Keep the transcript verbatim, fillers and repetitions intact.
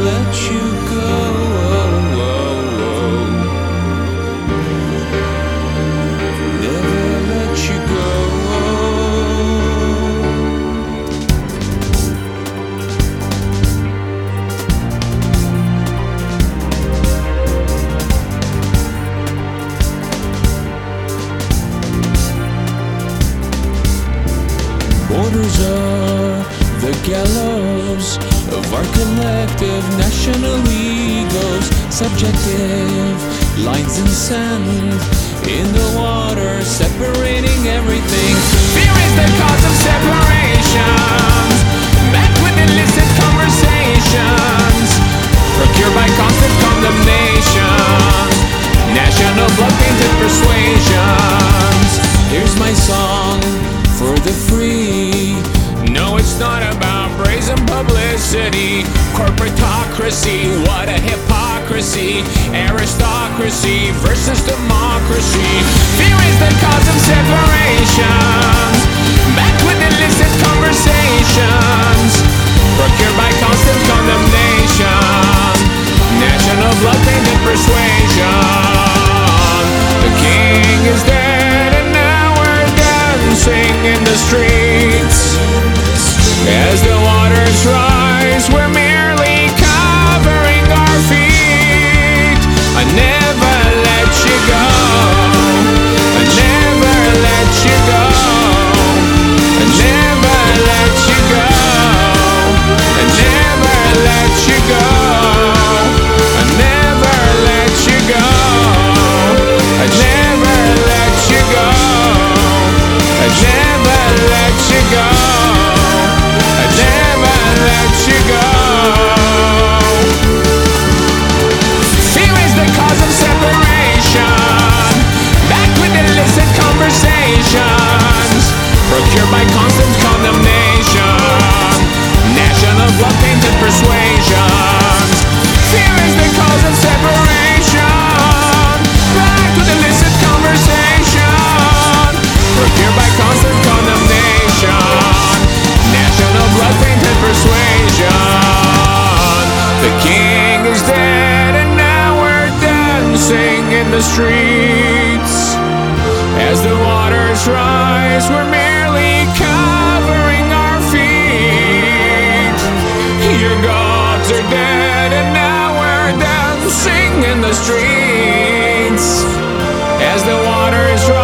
let you go. Never let you go. Borders are the gallows of our collective national egos. Subjective lines in sand in the water, separating everything. Fear is the cause of separations, met with illicit conversations, procured by constant condemnation, national blood-painted persuasions. Here's my song for the free. No, it's not about brazen publicity. Corporatocracy, what a hypocrisy. Aristocracy versus democracy. Fear is the cause of separations, met with illicit conversations, procured by constant condemnation, national blood-painted persuasion. The king is dead and now we're dancing in the streets. As the waters rise, we're merely covering our feet. I never let you go. I never let you go. I never let you go. I never let you go. I never let you go. I never let you go. I never let you go. I never let you go. Fear is the cause of separation, back with illicit conversations, procured by constant condemnation, national blood-painted persuasions. Fear is the cause of separation, back with illicit conversation, procured by constant condemnation, national blood-painted persuasion. The king is dead and now we're dancing in the streets. As the waters rise, we're merely covering our feet. Your gods are dead and now we're dancing in the streets. As the waters rise,